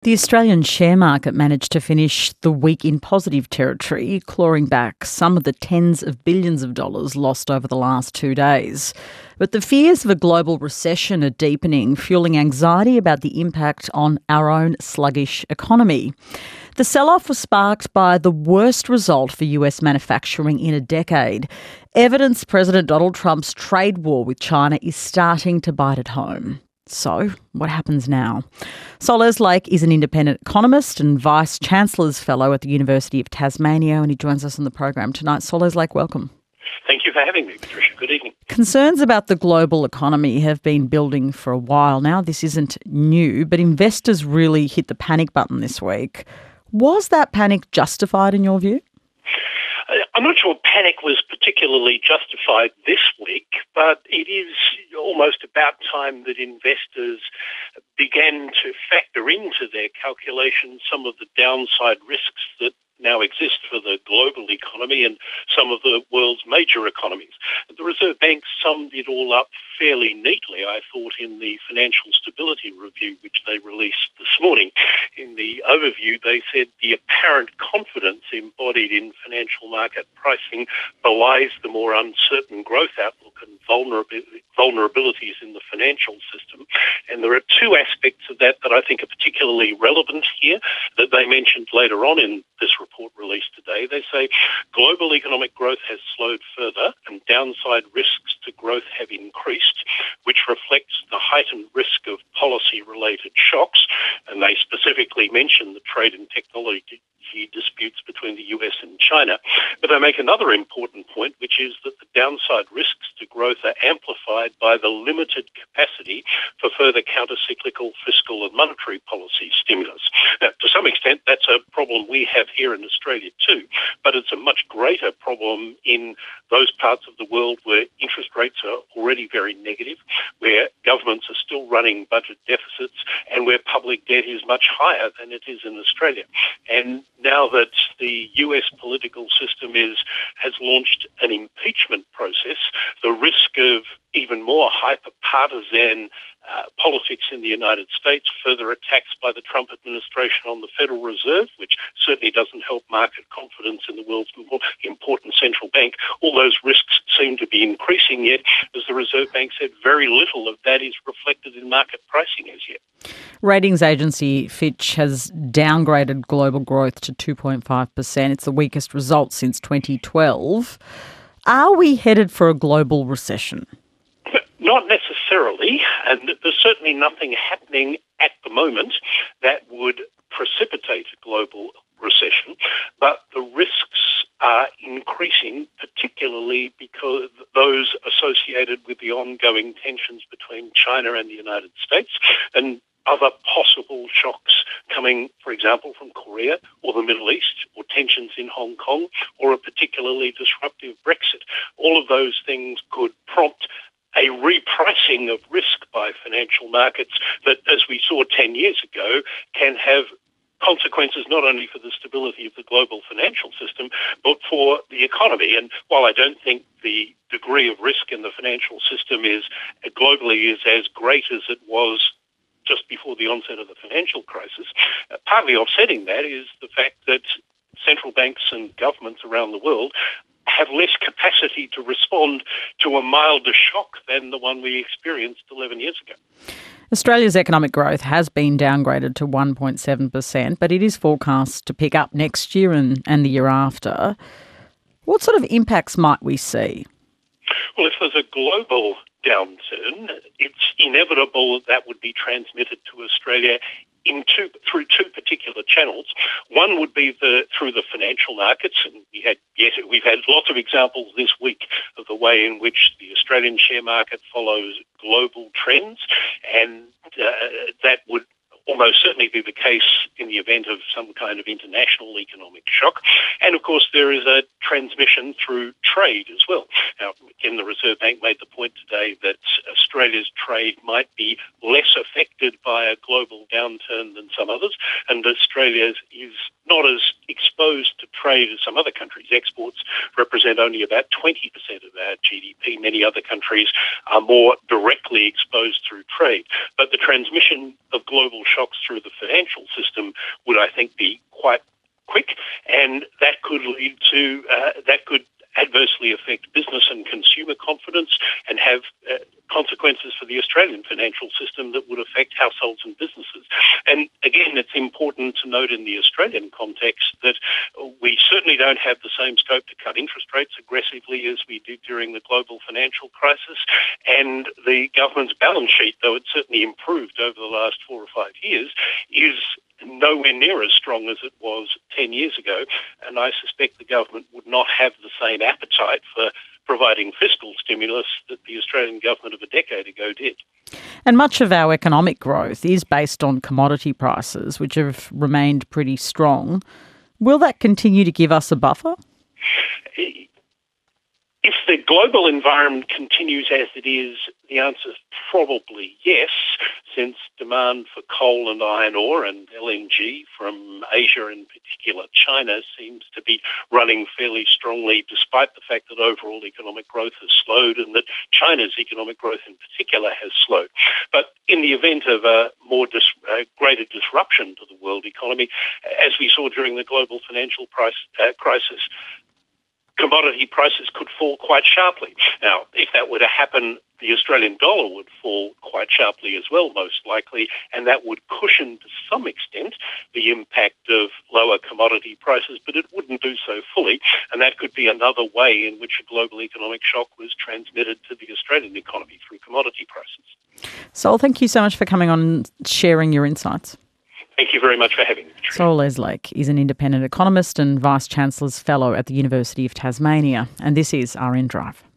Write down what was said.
The Australian share market managed to finish the week in positive territory, clawing back some of the tens of billions of dollars lost over the last 2 days. But the fears of a global recession are deepening, fueling anxiety about the impact on our own sluggish economy. The sell-off was sparked by the worst result for US manufacturing in a decade. Evidence President Donald Trump's trade war with China is starting to bite at home. So, what happens now? Sol Eslake is an independent economist and Vice-Chancellor's Fellow at the University of Tasmania, and he joins us on the program tonight. Sol Eslake, welcome. Thank you for having me, Patricia. Good evening. Concerns about the global economy have been building for a while now. This isn't new, but investors really hit the panic button this week. Was that panic justified in your view? I'm not sure panic was particularly justified this week, but it is almost about time that investors began to factor into their calculations some of the downside risks that now exist for the global economy and some of the world's major economies. The Reserve Bank summed it all up fairly neatly, I thought, in the Financial Stability Review, which they released this morning. In the overview, they said the apparent confidence embodied in financial market pricing belies the more uncertain growth outlook and vulnerabilities in the financial system. And there are two aspects of that I think are particularly relevant here that they mentioned later on in this report released today. They say global economic growth has slowed further and downside risks to growth have increased, which reflects the heightened risk of policy-related shocks. And they specifically mention the trade and technology disputes between the US and China. But they make another important point, which is that the downside risks to growth are amplified by the limited capacity for further counter-cyclical fiscal and monetary policy stimulus. Now, to some extent, that's a problem we have here in Australia too, but it's a much greater problem in those parts of the world where interest rates are already very negative, where governments are still running budget deficits, and where public debt is much higher than it is in Australia. And now that the US political system has launched an impeachment process, the risk of even more hyper-partisan politics in the United States, further attacks by the Trump administration on the Federal Reserve, which certainly doesn't help market confidence in the world's important central bank, all those risks seem to be increasing, yet, as the Reserve Bank said, very little of that is reflected in market pricing as yet. Ratings agency Fitch has downgraded global growth to 2.5%. It's the weakest result since 2012. Are we headed for a global recession? Not necessarily, and there's certainly nothing happening at the moment that would precipitate a global recession, but the risks are increasing, particularly because those associated with the ongoing tensions between China and the United States and other possible shocks coming, for example, from Korea or the Middle East, or tensions in Hong Kong, or a particularly disruptive Brexit. All of those things could prompt a repricing of risk by financial markets that, as we saw 10 years ago, can have consequences not only for the stability of the global financial system, but for the economy. And while I don't think the degree of risk in the financial system is globally as great as it was just before the onset of the financial crisis, partly offsetting that is the fact that central banks and governments around the world have less capacity to respond to a milder shock than the one we experienced 11 years ago. Australia's economic growth has been downgraded to 1.7%, but it is forecast to pick up next year and the year after. What sort of impacts might we see? Well, if there's a global downturn, it's inevitable that would be transmitted to Australia through two particular channels. One would be through the financial markets, and we've had lots of examples this week of the way in which the Australian share market follows global trends, and that would almost certainly be the case in the event of some kind of international economic shock. And of course, there is a transmission through trade as well. Now, again, the Reserve Bank made the point today that Australia's trade might be less affected by a global downturn than some others, and Australia is not as exposed to trade as some other countries. Exports represent only about 20% of our GDP. Many other countries are more directly exposed through trade. But the transmission of global shocks through the financial system would, I think, be quite quick, and that could lead to that could adversely affect business and consumer confidence and have consequences for the Australian financial system that would affect households and businesses. And again, it's important to note in the Australian context that we certainly don't have the same scope to cut interest rates aggressively as we did during the global financial crisis. And the government's balance sheet, though it's certainly improved over the last 4 or 5 years, is nowhere near as strong as it was 10 years ago, and I suspect the government would not have the same appetite for providing fiscal stimulus that the Australian government of a decade ago did. And much of our economic growth is based on commodity prices, which have remained pretty strong. Will that continue to give us a buffer? If the global environment continues as it is, the answer is probably yes, since demand for coal and iron ore and LNG from Asia, in particular China, seems to be running fairly strongly, despite the fact that overall economic growth has slowed and that China's economic growth in particular has slowed. But in the event of a greater disruption to the world economy, as we saw during the global financial crisis, commodity prices could fall quite sharply. Now, if that were to happen, the Australian dollar would fall quite sharply as well, most likely, and that would cushion to some extent the impact of lower commodity prices, but it wouldn't do so fully, and that could be another way in which a global economic shock was transmitted to the Australian economy through commodity prices. Sol, thank you so much for coming on and sharing your insights. Thank you very much for having me. Sol Leslake is an independent economist and Vice-Chancellor's Fellow at the University of Tasmania, and this is RN Drive.